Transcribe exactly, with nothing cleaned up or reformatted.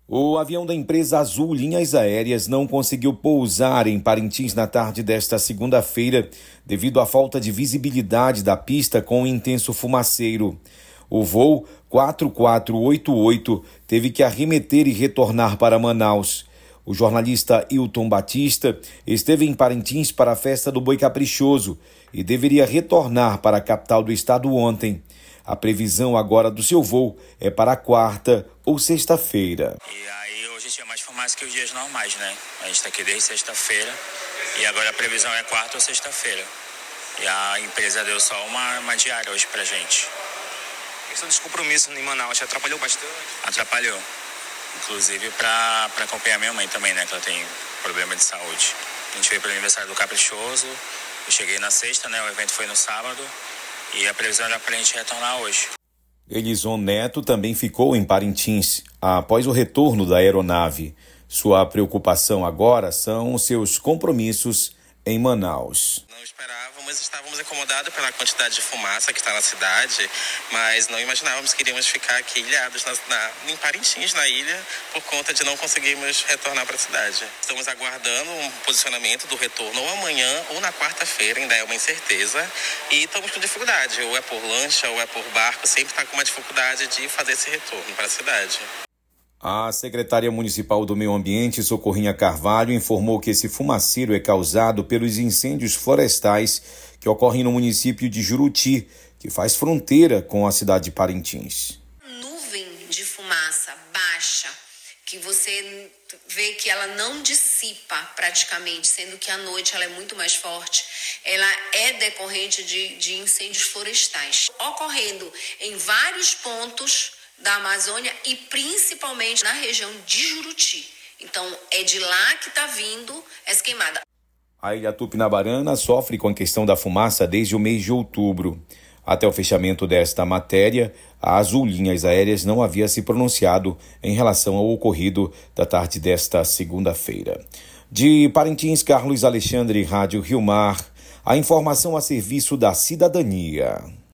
O avião da empresa Azul Linhas Aéreas não conseguiu pousar em Parintins na tarde desta segunda-feira devido à falta de visibilidade da pista com um intenso fumaceiro. O voo quatro quatro oito oito teve que arremeter e retornar para Manaus. O jornalista Hilton Batista esteve em Parintins para a festa do Boi Caprichoso e deveria retornar para a capital do estado ontem. A previsão agora do seu voo é para quarta ou sexta-feira. E aí hoje tinha mais fumaça que os dias normais, né? A gente está aqui desde sexta-feira e agora a previsão é quarta ou sexta-feira. E a empresa deu só uma, uma diária hoje pra gente. Questão desse compromisso em Manaus te atrapalhou bastante? Atrapalhou. Inclusive para acompanhar minha mãe também, né? Que ela tem problema de saúde. A gente veio para o aniversário do Caprichoso. Eu cheguei na sexta, né? O evento foi no sábado. E a previsão era para a gente retornar hoje. Elison Neto também ficou em Parintins após o retorno da aeronave. Sua preocupação agora são seus compromissos em Manaus. Não esperávamos, estávamos incomodados pela quantidade de fumaça que está na cidade, mas não imaginávamos que iríamos ficar aqui ilhados na, na, em Parintins, na ilha, por conta de não conseguirmos retornar para a cidade. Estamos aguardando um posicionamento do retorno ou amanhã ou na quarta-feira, ainda é uma incerteza, e estamos com dificuldade, ou é por lancha ou é por barco, sempre está com uma dificuldade de fazer esse retorno para a cidade. A secretária municipal do Meio Ambiente, Socorrinha Carvalho, informou que esse fumaceiro é causado pelos incêndios florestais que ocorrem no município de Juruti, que faz fronteira com a cidade de Parintins. Nuvem de fumaça baixa, que você vê que ela não dissipa praticamente, sendo que à noite ela é muito mais forte, ela é decorrente de, de incêndios florestais, ocorrendo em vários pontos da Amazônia e principalmente na região de Juruti. Então, é de lá que está vindo essa queimada. A Ilha Tupinabarana sofre com a questão da fumaça desde o mês de outubro. Até o fechamento desta matéria, a Azul Linhas Aéreas não havia se pronunciado em relação ao ocorrido da tarde desta segunda-feira. De Parintins, Carlos Alexandre, Rádio Rio Mar, a informação a serviço da cidadania.